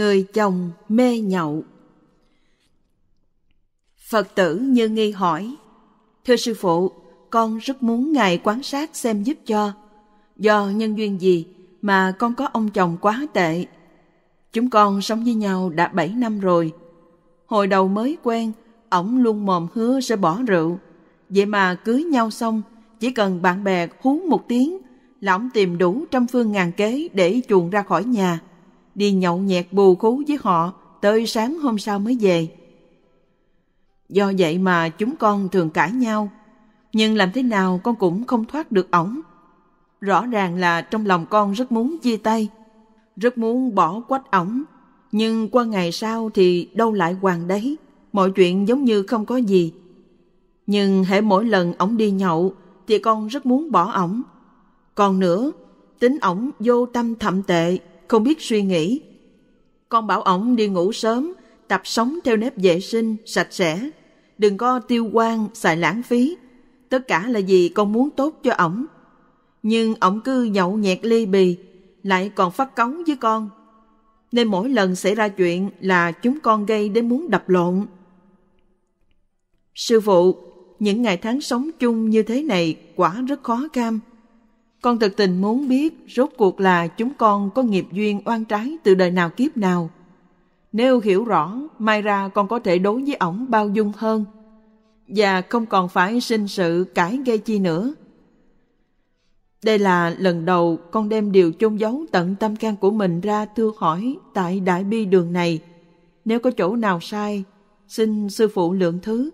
Người chồng mê nhậu. Phật tử Như Nghi hỏi: Thưa sư phụ, con rất muốn Ngài quan sát xem giúp cho. Do nhân duyên gì mà con có ông chồng quá tệ? Chúng con sống với nhau đã 7 năm rồi. Hồi đầu mới quen, ổng luôn mồm hứa sẽ bỏ rượu. Vậy mà cưới nhau xong, chỉ cần bạn bè hú một tiếng là ổng tìm đủ trăm phương ngàn kế để chuồn ra khỏi nhà, đi nhậu nhẹt bù khú với họ tới sáng hôm sau mới về. Do vậy mà chúng con thường cãi nhau, nhưng làm thế nào con cũng không thoát được ổng. Rõ ràng là trong lòng con rất muốn chia tay, rất muốn bỏ quách ổng, nhưng qua ngày sau thì đâu lại hoàng đấy, mọi chuyện giống như không có gì. Nhưng hễ mỗi lần ổng đi nhậu thì con rất muốn bỏ ổng. Còn nữa, tính ổng vô tâm thậm tệ, không biết suy nghĩ. Con bảo ổng đi ngủ sớm, tập sống theo nếp vệ sinh, sạch sẽ, đừng có tiêu hoang, xài lãng phí. Tất cả là vì con muốn tốt cho ổng. Nhưng ổng cứ nhậu nhẹt ly bì, lại còn phát cáu với con. Nên mỗi lần xảy ra chuyện là chúng con gây đến muốn đập lộn. Sư phụ, những ngày tháng sống chung như thế này quả rất khó khăn. Con thực tình muốn biết rốt cuộc là chúng con có nghiệp duyên oan trái từ đời nào kiếp nào. Nếu hiểu rõ, mai ra con có thể đối với ổng bao dung hơn, và không còn phải sinh sự cãi gây chi nữa. Đây là lần đầu con đem điều chôn giấu tận tâm can của mình ra thưa hỏi tại Đại Bi đường này. Nếu có chỗ nào sai, xin sư phụ lượng thứ.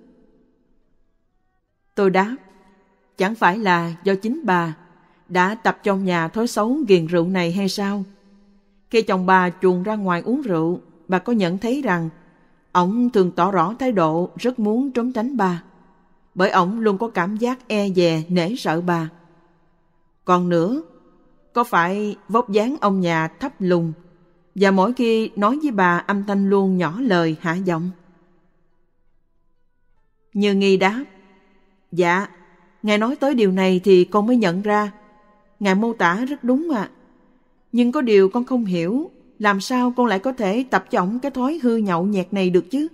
Tôi đáp: chẳng phải là do chính bà đã tập trong nhà thói xấu ghiền rượu này hay sao? Khi chồng bà chuồn ra ngoài uống rượu, bà có nhận thấy rằng ổng thường tỏ rõ thái độ rất muốn trốn tránh bà, bởi ổng luôn có cảm giác e dè nể sợ bà. Còn nữa, có phải vóc dáng ông nhà thấp lùn, và mỗi khi nói với bà âm thanh luôn nhỏ lời hạ giọng? Như Nghi đáp: dạ, Ngài nói tới điều này thì con mới nhận ra. Ngài mô tả rất đúng ạ. Nhưng có điều con không hiểu, làm sao con lại có thể tập cho ổng cái thói hư nhậu nhẹt này được chứ?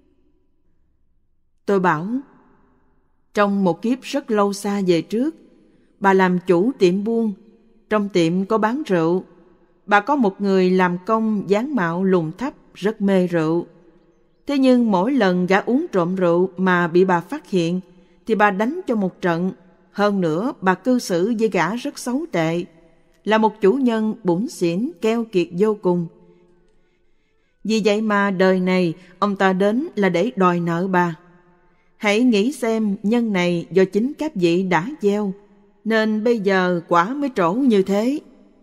Tôi bảo: trong một kiếp rất lâu xa về trước, bà làm chủ tiệm buôn. Trong tiệm có bán rượu. Bà có một người làm công dáng mạo lùn thấp, rất mê rượu. Thế nhưng mỗi lần gã uống trộm rượu mà bị bà phát hiện thì bà đánh cho một trận. Hơn nữa, bà cư xử với gã rất xấu tệ, là một chủ nhân bủn xỉn, keo kiệt vô cùng. Vì vậy mà đời này ông ta đến là để đòi nợ bà. Hãy nghĩ xem, nhân này do chính các vị đã gieo, nên bây giờ quả mới trổ như thế.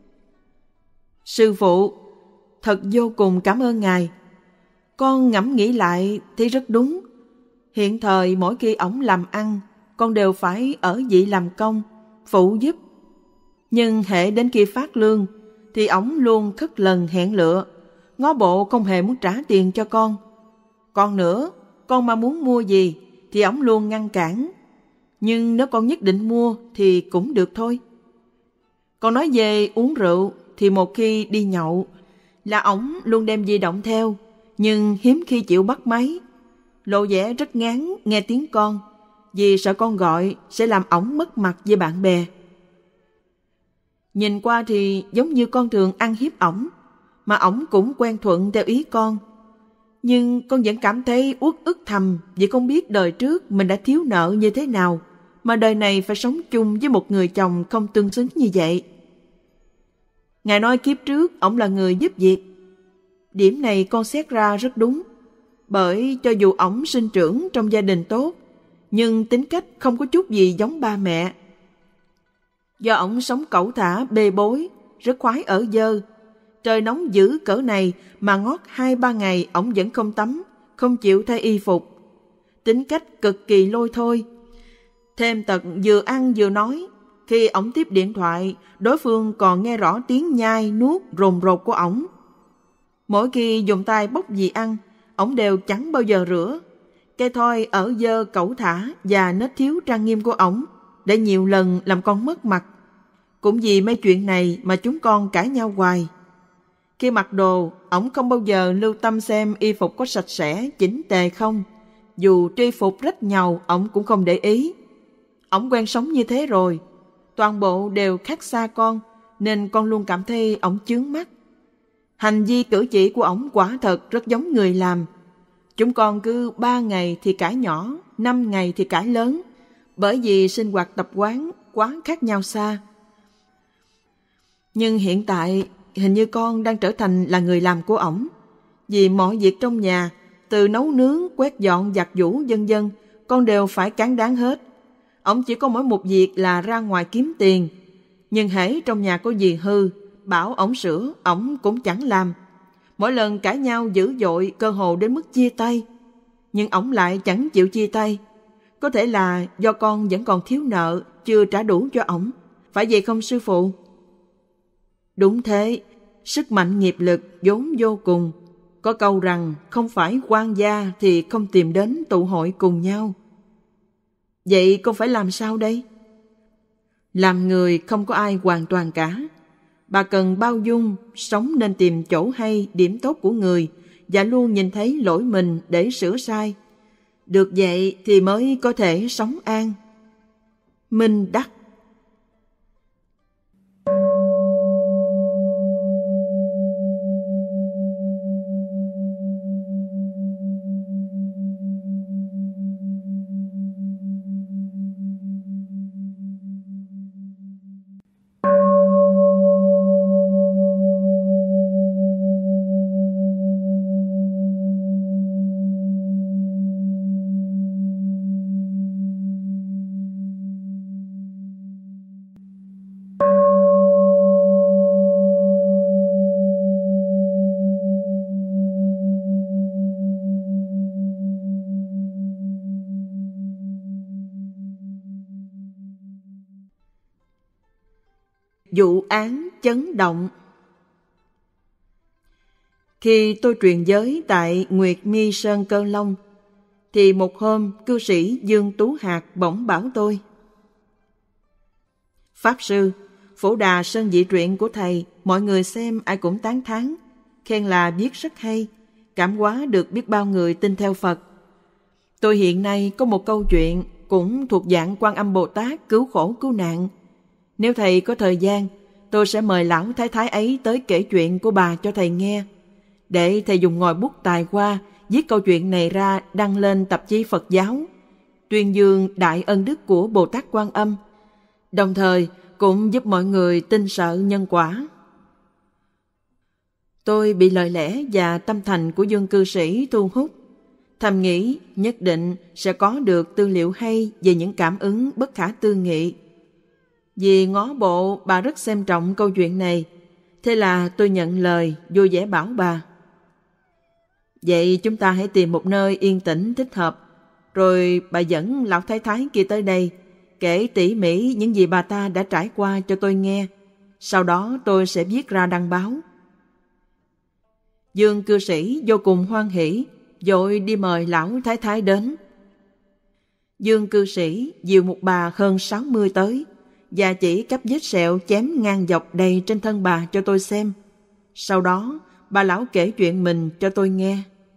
Sư phụ, thật vô cùng cảm ơn Ngài. Con ngẫm nghĩ lại thấy rất đúng. Hiện thời mỗi khi ổng làm ăn, con đều phải ở vị làm công, phụ giúp. Nhưng hễ đến khi phát lương thì ổng luôn khất lần hẹn lựa, ngó bộ không hề muốn trả tiền cho con. Còn nữa, con mà muốn mua gì thì ổng luôn ngăn cản. Nhưng nếu con nhất định mua thì cũng được thôi. Còn nói về uống rượu thì một khi đi nhậu là ổng luôn đem di động theo, nhưng hiếm khi chịu bắt máy. Lộ vẻ rất ngán nghe tiếng con, vì sợ con gọi sẽ làm ổng mất mặt với bạn bè. Nhìn qua thì giống như con thường ăn hiếp ổng, mà ổng cũng quen thuận theo ý con. Nhưng con vẫn cảm thấy uất ức thầm, vì không biết đời trước mình đã thiếu nợ như thế nào mà đời này phải sống chung với một người chồng không tương xứng như vậy. Ngài nói kiếp trước ổng là người giúp việc. Điểm này con xét ra rất đúng, bởi cho dù ổng sinh trưởng trong gia đình tốt, nhưng tính cách không có chút gì giống ba mẹ. Do ổng sống cẩu thả bê bối, rất khoái ở dơ. Trời nóng dữ cỡ này mà ngót 2-3 ngày ổng vẫn không tắm, không chịu thay y phục. Tính cách cực kỳ lôi thôi. Thêm tật vừa ăn vừa nói. Khi ổng tiếp điện thoại, đối phương còn nghe rõ tiếng nhai, nuốt, rồn rột của ổng. Mỗi khi dùng tay bốc gì ăn, ổng đều chẳng bao giờ rửa. Cái thói ở dơ cẩu thả và nết thiếu trang nghiêm của ổng đã nhiều lần làm con mất mặt. Cũng vì mấy chuyện này mà chúng con cãi nhau hoài. Khi mặc đồ, ổng không bao giờ lưu tâm xem y phục có sạch sẽ, chỉnh tề không. Dù y phục rách nhàu, ổng cũng không để ý. Ổng quen sống như thế rồi. Toàn bộ đều khác xa con, nên con luôn cảm thấy ổng chướng mắt. Hành vi cử chỉ của ổng quả thật rất giống người làm. Chúng con cứ 3 ngày thì cãi nhỏ, 5 ngày thì cãi lớn, bởi vì sinh hoạt tập quán quá khác nhau xa. Nhưng hiện tại, hình như con đang trở thành là người làm của ổng. Vì mọi việc trong nhà, từ nấu nướng, quét dọn, giặt giũ, vân vân, con đều phải cán đáng hết. Ổng chỉ có mỗi một việc là ra ngoài kiếm tiền. Nhưng hễ trong nhà có gì hư, bảo ổng sửa, ổng cũng chẳng làm. Mỗi lần cãi nhau dữ dội, cơ hồ đến mức chia tay. Nhưng ổng lại chẳng chịu chia tay. Có thể là do con vẫn còn thiếu nợ, chưa trả đủ cho ổng. Phải vậy không sư phụ? Đúng thế, sức mạnh nghiệp lực vốn vô cùng. Có câu rằng không phải quan gia thì không tìm đến tụ hội cùng nhau. Vậy con phải làm sao đây? Làm người không có ai hoàn toàn cả. Bà cần bao dung, sống nên tìm chỗ hay, điểm tốt của người và luôn nhìn thấy lỗi mình để sửa sai. Được vậy thì mới có thể sống an. Minh Đắc. Vụ án chấn động. Khi tôi truyền giới tại Nguyệt Mi Sơn Cơ Long, thì một hôm cư sĩ Dương Tú Hạt bỗng bảo tôi: Pháp sư, Phổ Đà Sơn Dị Truyện của thầy, mọi người xem ai cũng tán thán, khen là viết rất hay, cảm hóa được biết bao người tin theo Phật. Tôi hiện nay có một câu chuyện cũng thuộc dạng Quan Âm Bồ Tát cứu khổ cứu nạn. Nếu thầy có thời gian, tôi sẽ mời lão thái thái ấy tới kể chuyện của bà cho thầy nghe, để thầy dùng ngòi bút tài hoa viết câu chuyện này ra đăng lên tạp chí Phật giáo, tuyên dương đại ân đức của Bồ Tát Quan Âm, đồng thời cũng giúp mọi người tin sợ nhân quả. Tôi bị lời lẽ và tâm thành của Dương cư sĩ thu hút, thầm nghĩ nhất định sẽ có được tư liệu hay về những cảm ứng bất khả tư nghị. Vì ngó bộ bà rất xem trọng câu chuyện này, thế là tôi nhận lời vui vẻ bảo bà: Vậy chúng ta hãy tìm một nơi yên tĩnh thích hợp, rồi bà dẫn lão thái thái kia tới đây, kể tỉ mỉ những gì bà ta đã trải qua cho tôi nghe. Sau đó tôi sẽ viết ra đăng báo. Dương cư sĩ vô cùng hoan hỉ, vội đi mời lão thái thái đến. Dương cư sĩ dìu một bà hơn 60 tới, và chỉ cấp vết sẹo chém ngang dọc đầy trên thân bà cho tôi xem. Sau đó bà lão kể chuyện mình cho tôi nghe.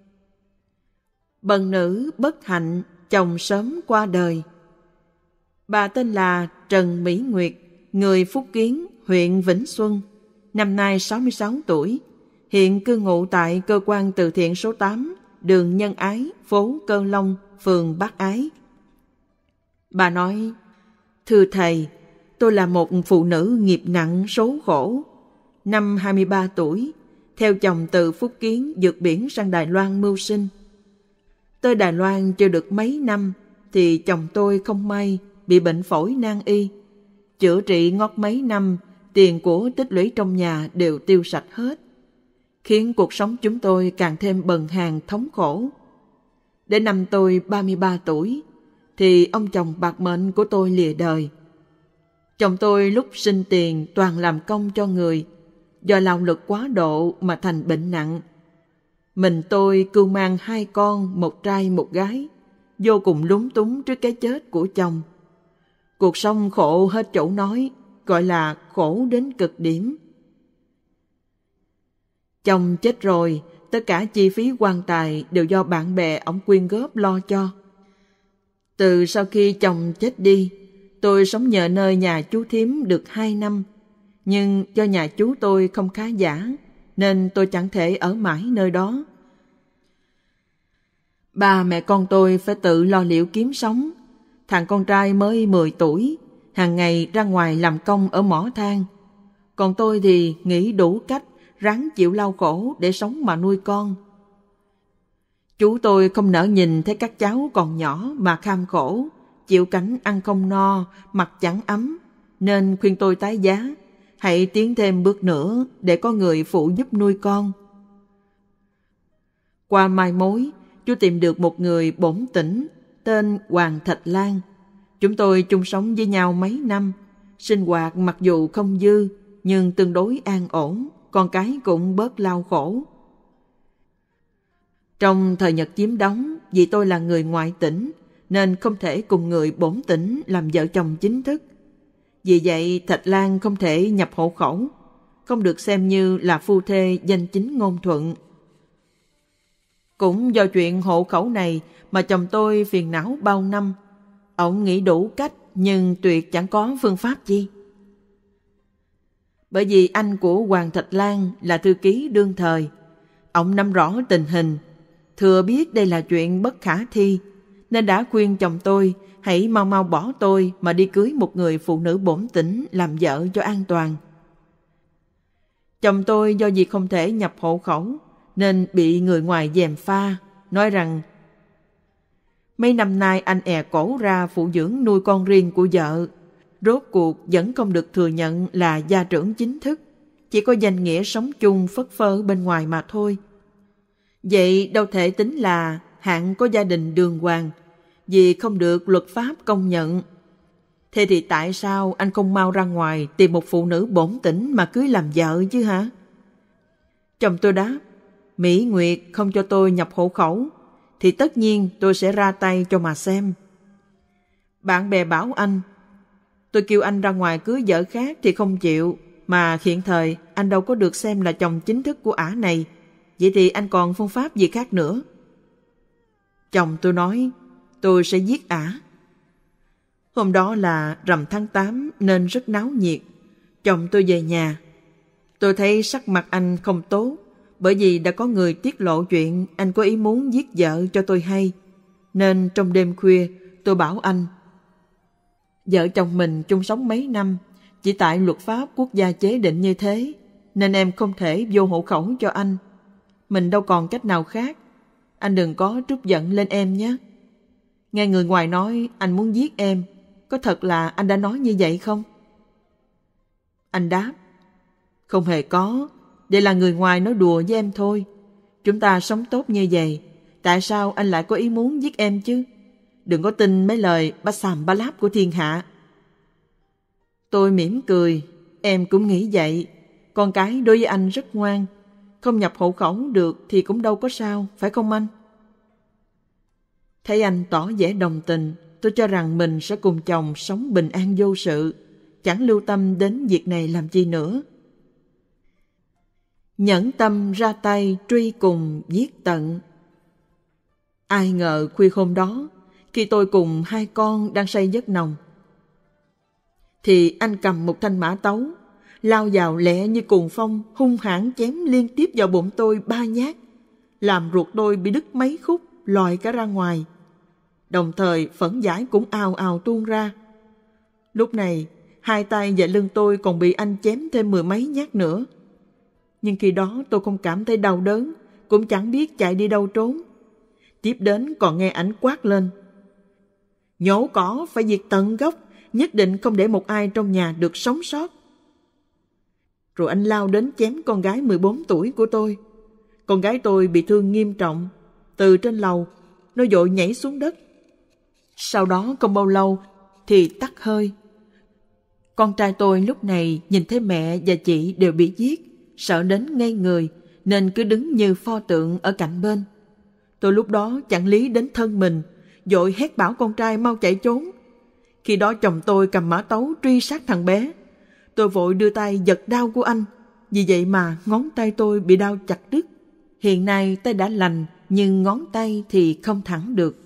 Bần nữ bất hạnh, chồng sớm qua đời. Bà tên là Trần Mỹ Nguyệt, người Phúc Kiến, huyện Vĩnh Xuân, năm nay 66 tuổi, hiện cư ngụ tại cơ quan từ thiện số 8, đường Nhân Ái, phố Cơ Long, phường Bác Ái. Bà nói: Thưa thầy, tôi là một phụ nữ nghiệp nặng số khổ. Năm 23 tuổi, theo chồng từ Phúc Kiến vượt biển sang Đài Loan mưu sinh. Tới Đài Loan chưa được mấy năm thì chồng tôi không may bị bệnh phổi nan y. Chữa trị ngót mấy năm, tiền của tích lũy trong nhà đều tiêu sạch hết, khiến cuộc sống chúng tôi càng thêm bần hàn thống khổ. Đến năm tôi 33 tuổi thì ông chồng bạc mệnh của tôi lìa đời. Chồng tôi lúc sinh tiền toàn làm công cho người, do lao lực quá độ mà thành bệnh nặng. Mình tôi cưu mang 2 con, một trai một gái, vô cùng lúng túng trước cái chết của chồng. Cuộc sống khổ hết chỗ nói, gọi là khổ đến cực điểm. Chồng chết rồi, tất cả chi phí quan tài đều do bạn bè ông quyên góp lo cho. Từ sau khi chồng chết đi, tôi sống nhờ nơi nhà chú thím được 2 năm. Nhưng do nhà chú tôi không khá giả, nên tôi chẳng thể ở mãi nơi đó. Ba mẹ con tôi phải tự lo liệu kiếm sống. Thằng con trai mới 10 tuổi, hàng ngày ra ngoài làm công ở mỏ than. Còn tôi thì nghĩ đủ cách, ráng chịu đau khổ để sống mà nuôi con. Chú tôi không nỡ nhìn thấy các cháu còn nhỏ mà kham khổ, chịu cảnh ăn không no, mặc chẳng ấm, nên khuyên tôi tái giá, hãy tiến thêm bước nữa để có người phụ giúp nuôi con. Qua mai mối, chú tìm được một người bổn tỉnh, tên Hoàng Thạch Lan. Chúng tôi chung sống với nhau mấy năm, sinh hoạt mặc dù không dư, nhưng tương đối an ổn, con cái cũng bớt lao khổ. Trong thời Nhật chiếm đóng, vì tôi là người ngoại tỉnh, nên không thể cùng người bổn tỉnh làm vợ chồng chính thức. Vì vậy, Thạch Lan không thể nhập hộ khẩu, không được xem như là phu thê danh chính ngôn thuận. Cũng do chuyện hộ khẩu này mà chồng tôi phiền não bao năm. Ông nghĩ đủ cách nhưng tuyệt chẳng có phương pháp chi. Bởi vì anh của Hoàng Thạch Lan là thư ký đương thời, ông nắm rõ tình hình, thừa biết đây là chuyện bất khả thi, nên đã khuyên chồng tôi hãy mau mau bỏ tôi mà đi cưới một người phụ nữ bổn tỉnh làm vợ cho an toàn. Chồng tôi do vì không thể nhập hộ khẩu nên bị người ngoài gièm pha, nói rằng mấy năm nay anh è cổ ra phụ dưỡng nuôi con riêng của vợ, rốt cuộc vẫn không được thừa nhận là gia trưởng chính thức, chỉ có danh nghĩa sống chung phất phơ bên ngoài mà thôi. Vậy đâu thể tính là hạng có gia đình đàng hoàng, vì không được luật pháp công nhận. Thế thì tại sao anh không mau ra ngoài tìm một phụ nữ bổn tỉnh mà cưới làm vợ chứ hả? Chồng tôi đáp, Mỹ Nguyệt không cho tôi nhập hộ khẩu, thì tất nhiên tôi sẽ ra tay cho mà xem. Bạn bè bảo anh, tôi kêu anh ra ngoài cưới vợ khác thì không chịu, mà hiện thời anh đâu có được xem là chồng chính thức của ả này, vậy thì anh còn phương pháp gì khác nữa? Chồng tôi nói, tôi sẽ giết ả. Hôm đó là rằm tháng 8 nên rất náo nhiệt. Chồng tôi về nhà. Tôi thấy sắc mặt anh không tốt, bởi vì đã có người tiết lộ chuyện anh có ý muốn giết vợ cho tôi hay. Nên trong đêm khuya tôi bảo anh, vợ chồng mình chung sống mấy năm, chỉ tại luật pháp quốc gia chế định như thế, nên em không thể vô hộ khẩu cho anh. Mình đâu còn cách nào khác. Anh đừng có trút giận lên em nhé. Nghe người ngoài nói anh muốn giết em, có thật là anh đã nói như vậy không? Anh đáp, không hề có, đây là người ngoài nói đùa với em thôi. Chúng ta sống tốt như vậy, tại sao anh lại có ý muốn giết em chứ? Đừng có tin mấy lời bá xàm bá láp của thiên hạ. Tôi mỉm cười, em cũng nghĩ vậy. Con cái đối với anh rất ngoan, không nhập hộ khẩu được thì cũng đâu có sao, phải không anh? Thấy anh tỏ vẻ đồng tình, tôi cho rằng mình sẽ cùng chồng sống bình an vô sự, chẳng lưu tâm đến việc này làm chi nữa. Nhẫn tâm ra tay truy cùng giết tận. Ai ngờ khuya hôm đó, khi tôi cùng 2 con đang say giấc nồng, thì anh cầm một thanh mã tấu, lao vào lẹ như cuồng phong, hung hãn chém liên tiếp vào bụng tôi 3 nhát, làm ruột tôi bị đứt mấy khúc, lòi cả ra ngoài. Đồng thời phẫn dãi cũng ào ào tuôn ra. Lúc này, 2 tay và lưng tôi còn bị anh chém thêm 10 mấy nhát nữa. Nhưng khi đó tôi không cảm thấy đau đớn, cũng chẳng biết chạy đi đâu trốn. Tiếp đến còn nghe ảnh quát lên, nhổ cỏ phải diệt tận gốc, nhất định không để một ai trong nhà được sống sót. Rồi anh lao đến chém con gái 14 tuổi của tôi. Con gái tôi bị thương nghiêm trọng. Từ trên lầu, nó vội nhảy xuống đất. Sau đó không bao lâu thì tắt hơi. Con trai tôi lúc này nhìn thấy mẹ và chị đều bị giết, sợ đến ngây người, nên cứ đứng như pho tượng ở cạnh bên. Tôi lúc đó chẳng lý đến thân mình, vội hét bảo con trai mau chạy trốn. Khi đó chồng tôi cầm mã tấu truy sát thằng bé. Tôi vội đưa tay giật đao của anh, Vì vậy mà ngón tay tôi bị đau chặt đứt. Hiện nay tay đã lành, nhưng ngón tay thì không thẳng được.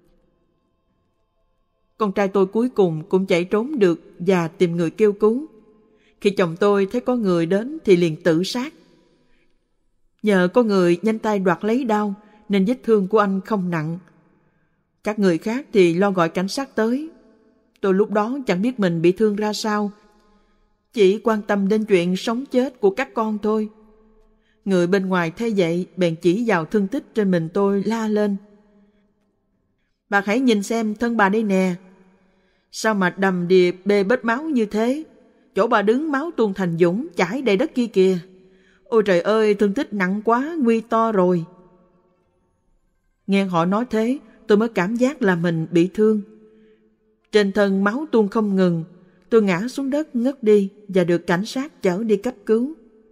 Con trai tôi cuối cùng cũng chạy trốn được và tìm người kêu cứu. Khi chồng tôi thấy có người đến thì liền tự sát. Nhờ có người nhanh tay đoạt lấy đao nên vết thương của anh không nặng. Các người khác thì lo gọi cảnh sát tới. Tôi lúc đó chẳng biết mình bị thương ra sao, chỉ quan tâm đến chuyện sống chết của các con thôi. Người bên ngoài thấy vậy bèn chỉ vào thương tích trên mình tôi la lên: "Bà hãy nhìn xem thân bà đây nè. Sao mà đầm đìa bê bết máu như thế? Chỗ bà đứng máu tuôn thành dũng chảy đầy đất kia kìa. Ôi trời ơi, thương tích nặng quá, nguy to rồi." Nghe họ nói thế, tôi mới cảm giác là mình bị thương. Trên thân máu tuôn không ngừng, tôi ngã xuống đất ngất đi và được cảnh sát chở đi cấp cứu.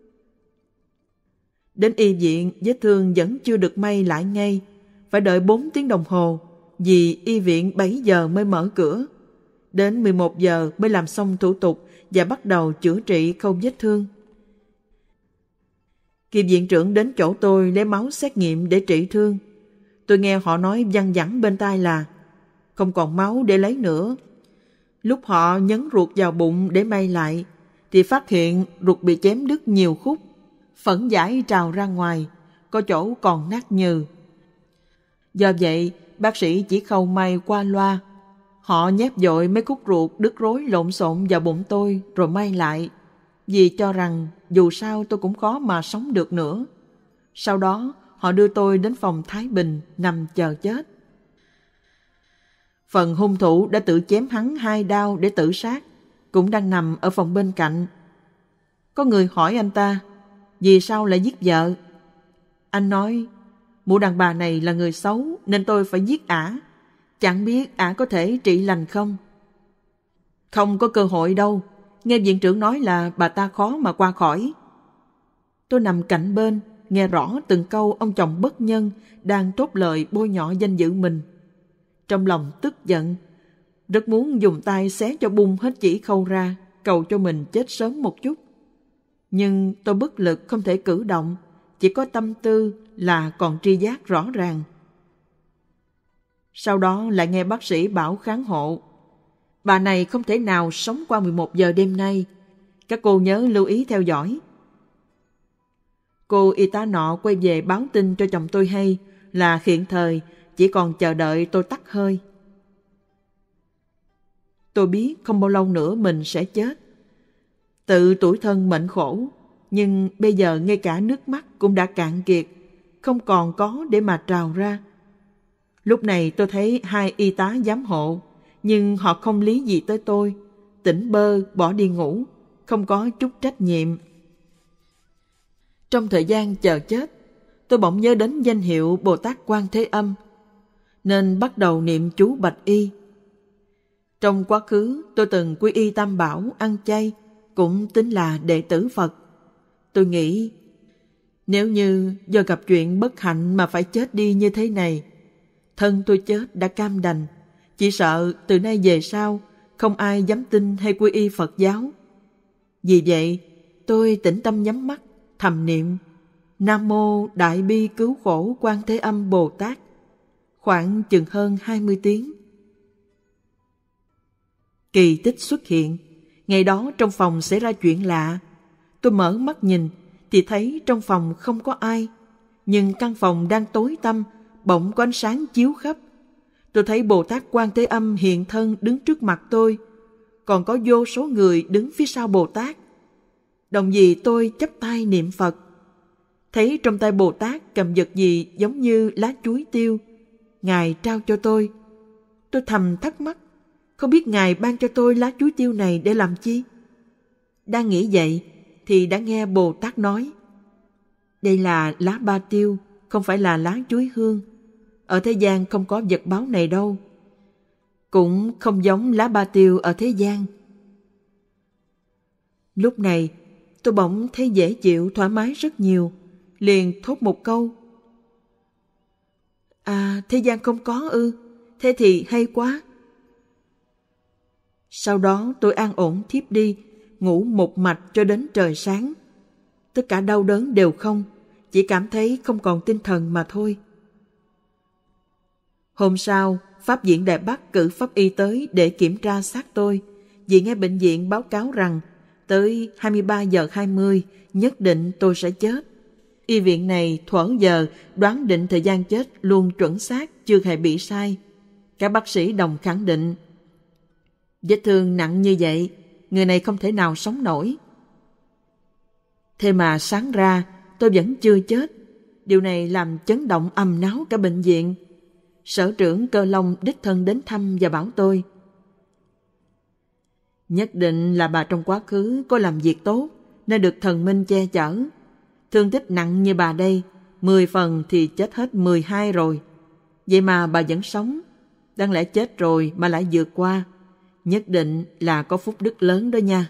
Đến y viện, vết thương vẫn chưa được may lại ngay, phải đợi 4 tiếng đồng hồ, vì y viện 7 giờ mới mở cửa. Đến 11 giờ mới làm xong thủ tục và bắt đầu chữa trị khâu vết thương. Khi viện trưởng đến chỗ tôi lấy máu xét nghiệm để trị thương, tôi nghe họ nói văng vẳng bên tai là không còn máu để lấy nữa. Lúc họ nhấn ruột vào bụng để may lại, thì phát hiện ruột bị chém đứt nhiều khúc, phẫn giải trào ra ngoài, có chỗ còn nát nhừ. Do vậy, bác sĩ chỉ khâu may qua loa. Họ nhét vội mấy khúc ruột đứt rối lộn xộn vào bụng tôi rồi may lại, vì cho rằng dù sao tôi cũng khó mà sống được nữa. Sau đó, họ đưa tôi đến phòng Thái Bình nằm chờ chết. Phần hung thủ đã tự chém hắn 2 đao để tự sát cũng đang nằm ở phòng bên cạnh. Có người hỏi anh ta vì sao lại giết vợ. Anh nói: "Mụ đàn bà này là người xấu nên tôi phải giết ả. Chẳng biết ả có thể trị lành không?" "Không có cơ hội đâu. Nghe viện trưởng nói là bà ta khó mà qua khỏi." Tôi nằm cạnh bên, nghe rõ từng câu ông chồng bất nhân đang thốt lời bôi nhọ danh dự mình. Trong lòng tức giận, rất muốn dùng tay xé cho bung hết chỉ khâu ra, cầu cho mình chết sớm một chút. Nhưng tôi bất lực không thể cử động, chỉ có tâm tư là còn tri giác rõ ràng. Sau đó lại nghe bác sĩ bảo kháng hộ: "Bà này không thể nào sống qua 11 giờ đêm nay. Các cô nhớ lưu ý theo dõi." Cô y tá nọ quay về báo tin cho chồng tôi hay là hiện thời chỉ còn chờ đợi tôi tắt hơi. Tôi biết không bao lâu nữa mình sẽ chết. Tự tủi thân mệnh khổ, nhưng bây giờ ngay cả nước mắt cũng đã cạn kiệt, không còn có để mà trào ra. Lúc này tôi thấy 2 y tá giám hộ, nhưng họ không lý gì tới tôi, tỉnh bơ bỏ đi ngủ, không có chút trách nhiệm. Trong thời gian chờ chết, tôi bỗng nhớ đến danh hiệu Bồ Tát Quan Thế Âm, nên bắt đầu niệm chú Bạch Y. Trong quá khứ, tôi từng quy y Tam Bảo, ăn chay, cũng tính là đệ tử Phật. Tôi nghĩ, nếu như do gặp chuyện bất hạnh mà phải chết đi như thế này, thân tôi chết đã cam đành, chỉ sợ từ nay về sau không ai dám tin hay quy y Phật giáo. Vì vậy, tôi tĩnh tâm nhắm mắt, thầm niệm Nam Mô Đại Bi Cứu Khổ Quan Thế Âm Bồ Tát, khoảng chừng hơn 20 tiếng. Kỳ tích xuất hiện. Ngày đó trong phòng xảy ra chuyện lạ. Tôi mở mắt nhìn thì thấy trong phòng không có ai, nhưng căn phòng đang tối tăm, bỗng có ánh sáng chiếu khắp. Tôi thấy Bồ Tát Quan Thế Âm hiện thân đứng trước mặt tôi, còn có vô số người đứng phía sau Bồ Tát. Đồng thời tôi chắp tay niệm Phật, thấy trong tay Bồ Tát cầm vật gì giống như lá chuối tiêu. Ngài trao cho tôi. Tôi thầm thắc mắc, không biết Ngài ban cho tôi lá chuối tiêu này để làm chi? Đang nghĩ vậy thì đã nghe Bồ Tát nói: "Đây là lá ba tiêu, không phải là lá chuối hương. Ở thế gian không có vật báu này đâu. Cũng không giống lá ba tiêu ở thế gian." Lúc này tôi bỗng thấy dễ chịu, thoải mái rất nhiều, liền thốt một câu: "À, thế gian không có ư? Thế thì hay quá." Sau đó tôi an ổn thiếp đi, ngủ một mạch cho đến trời sáng. Tất cả đau đớn đều không, chỉ cảm thấy không còn tinh thần mà thôi. Hôm sau, Pháp viện Đài Bắc cử pháp y tới để kiểm tra xác tôi, vì nghe bệnh viện báo cáo rằng tới 23 giờ 20 nhất định tôi sẽ chết. Y viện này thuở giờ đoán định thời gian chết luôn chuẩn xác, chưa hề bị sai. Các bác sĩ đồng khẳng định, vết thương nặng như vậy, người này không thể nào sống nổi. Thế mà sáng ra, tôi vẫn chưa chết. Điều này làm chấn động ầm náo cả bệnh viện. Sở trưởng Cơ Long đích thân đến thăm và bảo tôi, nhất định là bà trong quá khứ có làm việc tốt, nên được thần minh che chở. Thương tích nặng như bà đây, 10 phần thì chết hết 12 rồi. Vậy mà bà vẫn sống, đáng lẽ chết rồi mà lại vượt qua. Nhất định là có phúc đức lớn đó nha.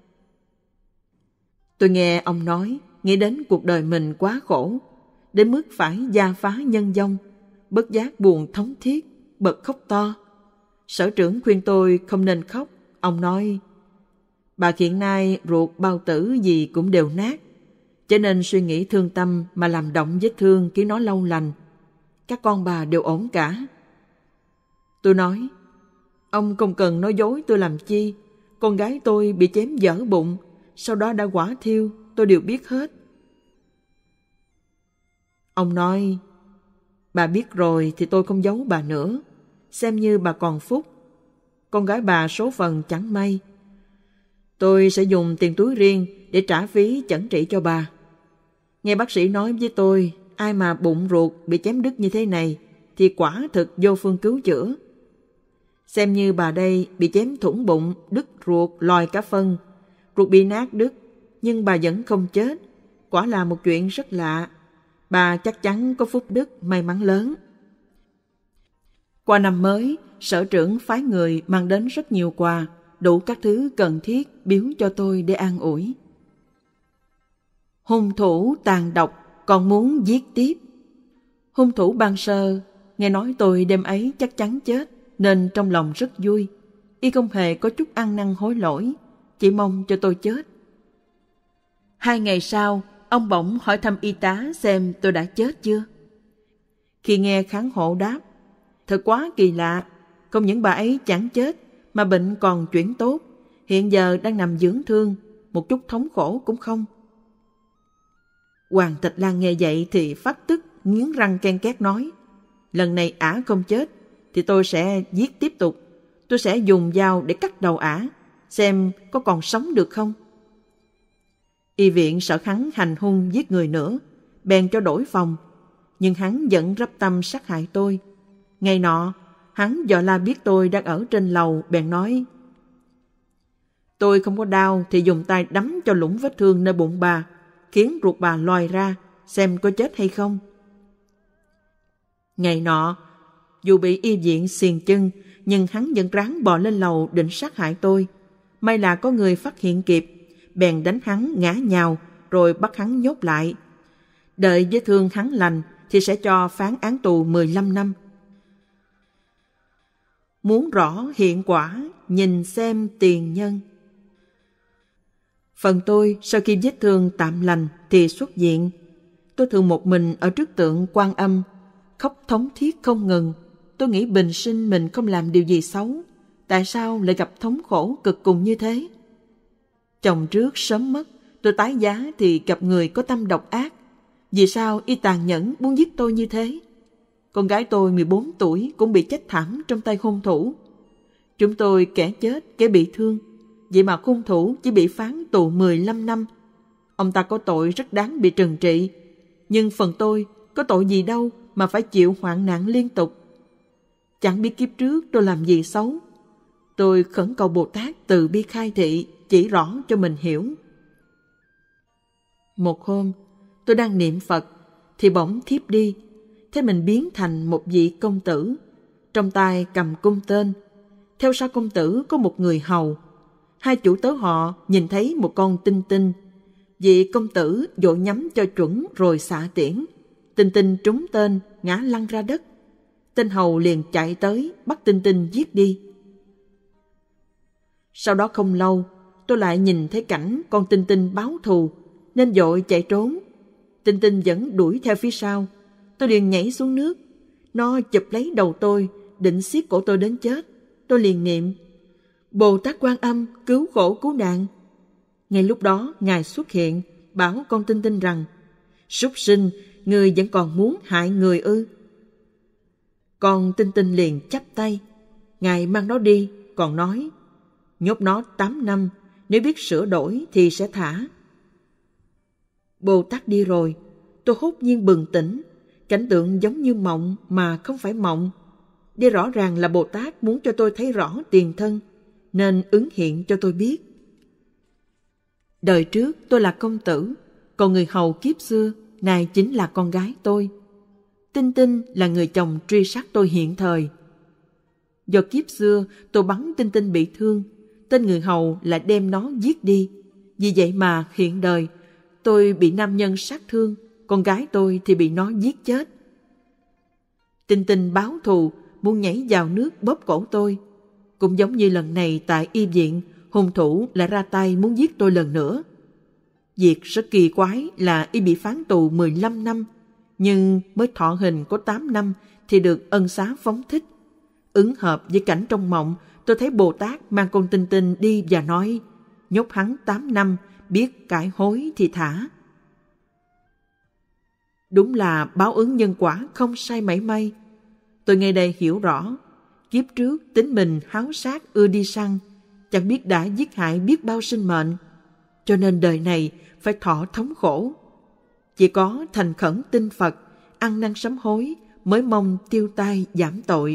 Tôi nghe ông nói, nghĩ đến cuộc đời mình quá khổ, đến mức phải gia phá nhân vong, bất giác buồn thống thiết, bật khóc to. Sở trưởng khuyên tôi không nên khóc. Ông nói, bà hiện nay ruột bao tử gì cũng đều nát, cho nên suy nghĩ thương tâm mà làm động vết thương khiến nó lâu lành. Các con bà đều ổn cả. Tôi nói, ông không cần nói dối tôi làm chi. Con gái tôi bị chém dở bụng, sau đó đã hỏa thiêu, tôi đều biết hết. Ông nói, bà biết rồi thì tôi không giấu bà nữa, xem như bà còn phúc. Con gái bà số phận chẳng may. Tôi sẽ dùng tiền túi riêng để trả phí chẩn trị cho bà. Nghe bác sĩ nói với tôi, ai mà bụng ruột bị chém đứt như thế này thì quả thực vô phương cứu chữa. Xem như bà đây bị chém thủng bụng, đứt ruột, lòi cả phân, ruột bị nát đứt, nhưng bà vẫn không chết. Quả là một chuyện rất lạ. Bà chắc chắn có phúc đức, may mắn lớn. Qua năm mới, sở trưởng phái người mang đến rất nhiều quà, đủ các thứ cần thiết biếu cho tôi để an ủi. Hung thủ tàn độc còn muốn giết tiếp. Hung thủ ban sơ nghe nói tôi đêm ấy chắc chắn chết, nên trong lòng rất vui. Y không hề có chút ăn năn hối lỗi, chỉ mong cho tôi chết. 2 ngày sau, ông bỗng hỏi thăm y tá xem tôi đã chết chưa. Khi nghe khán hộ đáp, thật quá kỳ lạ, không những bà ấy chẳng chết mà bệnh còn chuyển tốt, hiện giờ đang nằm dưỡng thương, một chút thống khổ cũng không. Hoàng Thạch Lan nghe vậy thì phát tức, nghiến răng ken két nói, lần này ả không chết thì tôi sẽ giết tiếp tục. Tôi sẽ dùng dao để cắt đầu ả, xem có còn sống được không. Y viện sợ hắn hành hung giết người nữa, bèn cho đổi phòng, nhưng hắn vẫn rắp tâm sát hại tôi. Ngày nọ, hắn dò la biết tôi đang ở trên lầu, bèn nói, tôi không có đau thì dùng tay đấm cho lũng vết thương nơi bụng bà, khiến ruột bà lòi ra, xem có chết hay không. Ngày nọ, dù bị y viện xiềng chân, nhưng hắn vẫn ráng bò lên lầu định sát hại tôi. May là có người phát hiện kịp, bèn đánh hắn ngã nhào, rồi bắt hắn nhốt lại. Đợi vết thương hắn lành thì sẽ cho phán án tù 15 năm. Muốn rõ hiện quả, nhìn xem tiền nhân. Phần tôi, sau khi vết thương tạm lành thì xuất viện. Tôi thường một mình ở trước tượng Quan Âm, khóc thống thiết không ngừng. Tôi nghĩ bình sinh mình không làm điều gì xấu, tại sao lại gặp thống khổ cực cùng như thế? Chồng trước sớm mất, tôi tái giá thì gặp người có tâm độc ác. Vì sao y tàn nhẫn muốn giết tôi như thế? Con gái tôi 14 tuổi cũng bị chết thảm trong tay hung thủ. Chúng tôi kẻ chết, kẻ bị thương. Vậy mà hung thủ chỉ bị phán tù 15 năm. Ông ta có tội rất đáng bị trừng trị. Nhưng phần tôi có tội gì đâu mà phải chịu hoạn nạn liên tục. Chẳng biết kiếp trước tôi làm gì xấu. Tôi khẩn cầu Bồ Tát từ bi khai thị, chỉ rõ cho mình hiểu. Một hôm, tôi đang niệm Phật, thì bỗng thiếp đi. Thế mình biến thành một vị công tử, trong tay cầm cung tên. Theo sau công tử có một người hầu. Hai chủ tớ họ nhìn thấy một con tinh tinh. Vị công tử vội nhắm cho chuẩn rồi xạ tiễn. Tinh tinh trúng tên, ngã lăn ra đất. Tên hầu liền chạy tới, bắt tinh tinh giết đi. Sau đó không lâu, tôi lại nhìn thấy cảnh con tinh tinh báo thù. nên vội chạy trốn. Tinh Tinh vẫn đuổi theo phía sau. Tôi liền nhảy xuống nước. Nó chụp lấy đầu tôi, định siết cổ tôi đến chết. Tôi liền niệm: Bồ Tát Quan Âm cứu khổ cứu nạn. Ngay lúc đó Ngài xuất hiện, bảo con Tinh Tinh rằng: Súc sinh, người vẫn còn muốn hại người ư? Con Tinh Tinh liền chắp tay. Ngài mang nó đi, còn nói: Nhốt nó 8 năm, nếu biết sửa đổi thì sẽ thả. Bồ Tát đi rồi, tôi hốt nhiên bừng tỉnh. Cảnh tượng giống như mộng mà không phải mộng. Đây rõ ràng là Bồ Tát muốn cho tôi thấy rõ tiền thân, nên ứng hiện cho tôi biết. Đời trước tôi là công tử, còn người hầu kiếp xưa này chính là con gái tôi. Tinh Tinh là người chồng truy sát tôi hiện thời. Do kiếp xưa tôi bắn Tinh Tinh bị thương, tên người hầu lại đem nó giết đi. Vì vậy mà hiện đời tôi bị nam nhân sát thương, con gái tôi thì bị nó giết chết. Tinh Tinh báo thù, muốn nhảy vào nước bóp cổ tôi. Cũng giống như lần này tại y viện, hung thủ lại ra tay muốn giết tôi lần nữa. Việc rất kỳ quái là y bị phán tù 15 năm, nhưng mới thọ hình có 8 năm thì được ân xá phóng thích. Ứng hợp với cảnh trong mộng, tôi thấy Bồ Tát mang con Tinh Tinh đi và nói: Nhốt hắn 8 năm, biết cải hối thì thả. Đúng là báo ứng nhân quả không sai mảy may. Tôi ngay đây hiểu rõ, kiếp trước tính mình háo sát ưa đi săn, chẳng biết đã giết hại biết bao sinh mệnh, cho nên đời này phải thọ thống khổ. Chỉ có thành khẩn tin Phật, ăn năn sám hối mới mong tiêu tai giảm tội.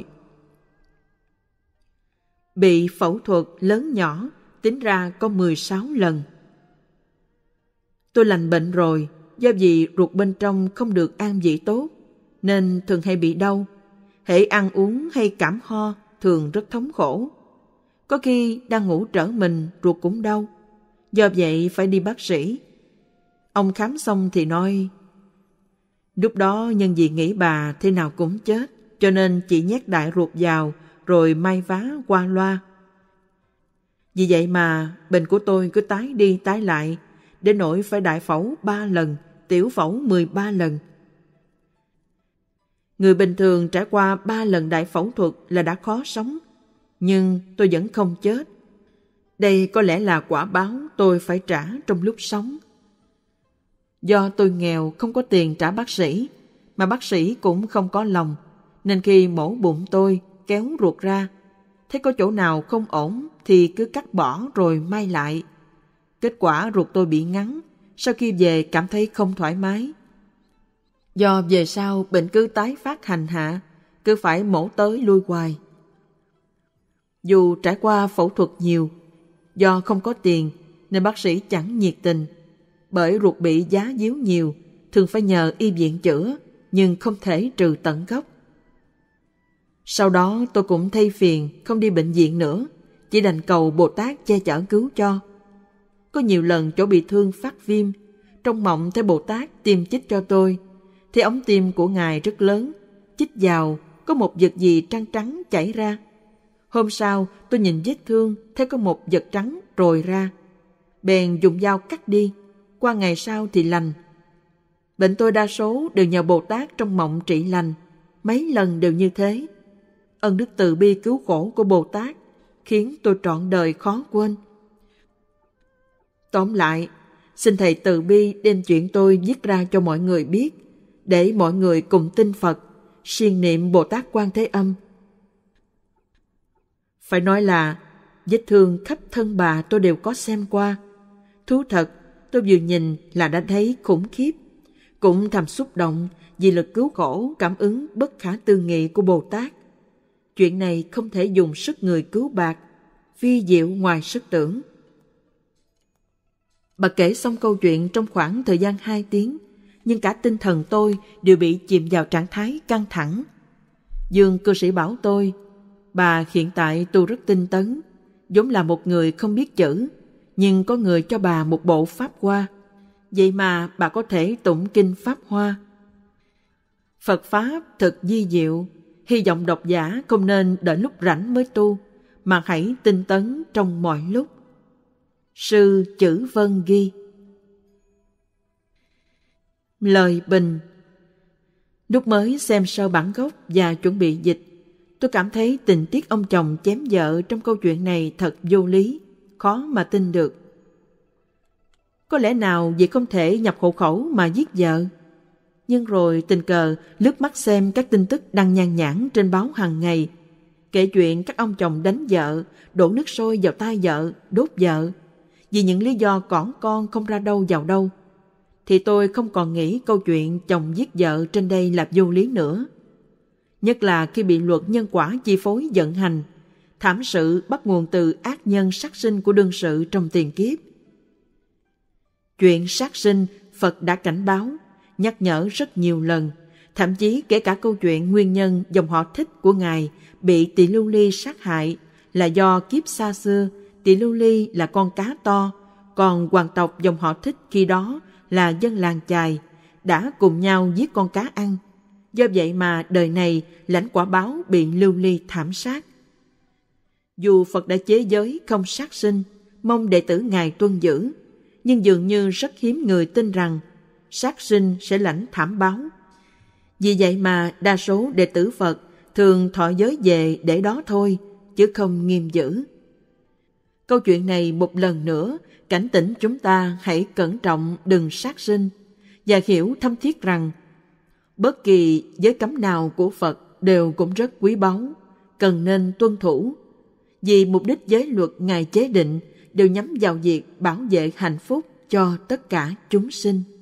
Bị phẫu thuật lớn nhỏ, tính ra có 16 lần. Tôi lành bệnh rồi, do vì ruột bên trong không được an vị tốt, nên thường hay bị đau. Hễ ăn uống hay cảm ho, thường rất thống khổ. Có khi đang ngủ trở mình, ruột cũng đau. Do vậy phải đi bác sĩ. Ông khám xong thì nói: Lúc đó nhân vì nghĩ bà thế nào cũng chết, cho nên chỉ nhét đại ruột vào, rồi may vá qua loa. Vì vậy mà bệnh của tôi cứ tái đi tái lại, đến nỗi phải đại phẫu 3 lần, tiểu phẫu 13 lần. Người bình thường trải qua 3 lần đại phẫu thuật là đã khó sống, nhưng tôi vẫn không chết. Đây có lẽ là quả báo tôi phải trả trong lúc sống. Do tôi nghèo không có tiền trả bác sĩ, mà bác sĩ cũng không có lòng, nên khi mổ bụng tôi, kéo ruột ra, thấy có chỗ nào không ổn thì cứ cắt bỏ rồi may lại. Kết quả ruột tôi bị ngắn, sau khi về cảm thấy không thoải mái. Do về sau bệnh cứ tái phát hành hạ, cứ phải mổ tới lui hoài. Dù trải qua phẫu thuật nhiều, do không có tiền nên bác sĩ chẳng nhiệt tình. Bởi ruột bị giá díu nhiều, thường phải nhờ y viện chữa, nhưng không thể trừ tận gốc. Sau đó tôi cũng thay phiền, không đi bệnh viện nữa, chỉ đành cầu Bồ Tát che chở cứu cho. Có nhiều lần chỗ bị thương phát viêm, trong mộng thấy Bồ Tát tiêm chích cho tôi, thì ống tiêm của Ngài rất lớn, chích vào có một vật gì trắng trắng chảy ra. Hôm sau tôi nhìn vết thương, thấy có một vật trắng trồi ra, bèn dùng dao cắt đi. Qua ngày sau thì lành. Bệnh tôi đa số đều nhờ Bồ Tát trong mộng trị lành, mấy lần đều như thế. Ân đức từ bi cứu khổ của Bồ Tát khiến tôi trọn đời khó quên. Tóm lại, xin Thầy từ bi đem chuyện tôi viết ra cho mọi người biết, để mọi người cùng tin Phật, siêng niệm Bồ Tát Quan Thế Âm. Phải nói là vết thương khắp thân bà tôi đều có xem qua. Thú thật, tôi vừa nhìn là đã thấy khủng khiếp, cũng thầm xúc động vì lực cứu khổ cảm ứng bất khả tư nghị của Bồ Tát. Chuyện này không thể dùng sức người cứu bạc, vi diệu ngoài sức tưởng. Bà kể xong câu chuyện trong khoảng thời gian 2 tiếng, nhưng cả tinh thần tôi đều bị chìm vào trạng thái căng thẳng. Dương cư sĩ bảo tôi, bà hiện tại tu rất tinh tấn, vốn là một người không biết chữ, nhưng có người cho bà một bộ Pháp Hoa, vậy mà bà có thể tụng kinh Pháp Hoa. Phật Pháp thật di diệu, hy vọng độc giả không nên đợi lúc rảnh mới tu, mà hãy tinh tấn trong mọi lúc. Sư Chữ Vân ghi. Lời bình. Lúc mới xem sơ bản gốc và chuẩn bị dịch, tôi cảm thấy tình tiết ông chồng chém vợ trong câu chuyện này thật vô lý, khó mà tin được. Có lẽ nào vì không thể nhập hộ khẩu mà giết vợ? Nhưng rồi tình cờ lướt mắt xem các tin tức đăng nhan nhản trên báo hàng ngày, kể chuyện các ông chồng đánh vợ, đổ nước sôi vào tai vợ, đốt vợ, vì những lý do cỏn con không ra đâu vào đâu, thì tôi không còn nghĩ câu chuyện chồng giết vợ trên đây là vô lý nữa. Nhất là khi bị luật nhân quả chi phối vận hành, thảm sự bắt nguồn từ ác nhân sát sinh của đương sự trong tiền kiếp. Chuyện sát sinh, Phật đã cảnh báo, nhắc nhở rất nhiều lần, thậm chí kể cả câu chuyện nguyên nhân dòng họ Thích của Ngài bị Tỳ Lưu Ly sát hại là do kiếp xa xưa Tỳ Lưu Ly là con cá to, còn hoàng tộc dòng họ Thích khi đó là dân làng chài, đã cùng nhau giết con cá ăn. Do vậy mà đời này lãnh quả báo bị Lưu Ly thảm sát. Dù Phật đã chế giới không sát sinh, mong đệ tử Ngài tuân giữ, nhưng dường như rất hiếm người tin rằng sát sinh sẽ lãnh thảm báo. Vì vậy mà đa số đệ tử Phật thường thọ giới về để đó thôi, chứ không nghiêm giữ. Câu chuyện này một lần nữa cảnh tỉnh chúng ta hãy cẩn trọng đừng sát sinh, và hiểu thâm thiết rằng bất kỳ giới cấm nào của Phật đều cũng rất quý báu, cần nên tuân thủ, vì mục đích giới luật Ngài chế định đều nhắm vào việc bảo vệ hạnh phúc cho tất cả chúng sinh.